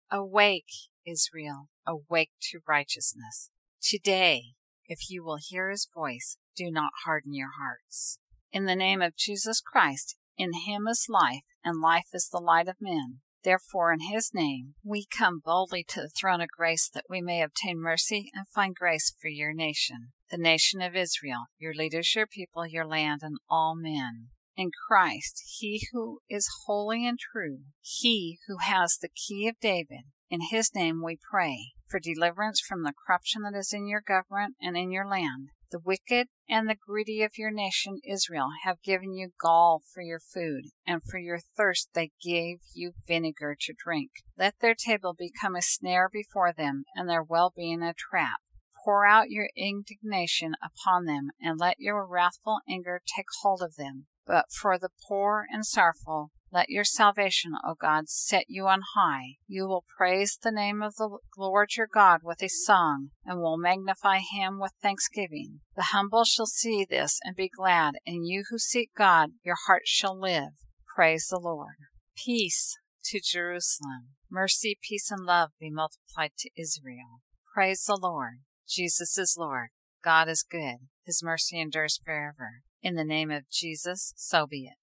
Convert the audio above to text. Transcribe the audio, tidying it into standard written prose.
Awake, Israel, awake to righteousness. Today, if you will hear his voice, do not harden your hearts. In the name of Jesus Christ, in him is life, and life is the light of men. Therefore, in his name, we come boldly to the throne of grace that we may obtain mercy and find grace for your nation, the nation of Israel, your leaders, your people, your land, and all men. In Christ, he who is holy and true, he who has the key of David, in his name we pray for deliverance from the corruption that is in your government and in your land. The wicked and the greedy of your nation Israel have given you gall for your food, and for your thirst they gave you vinegar to drink. Let their table become a snare before them, and their well-being a trap. Pour out your indignation upon them, and let your wrathful anger take hold of them. But for the poor and sorrowful, let your salvation, O God, set you on high. You will praise the name of the Lord your God with a song, and will magnify him with thanksgiving. The humble shall see this and be glad, and you who seek God, your heart shall live. Praise the Lord. Peace to Jerusalem. Mercy, peace, and love be multiplied to Israel. Praise the Lord. Jesus is Lord. God is good. His mercy endures forever. In the name of Jesus, so be it.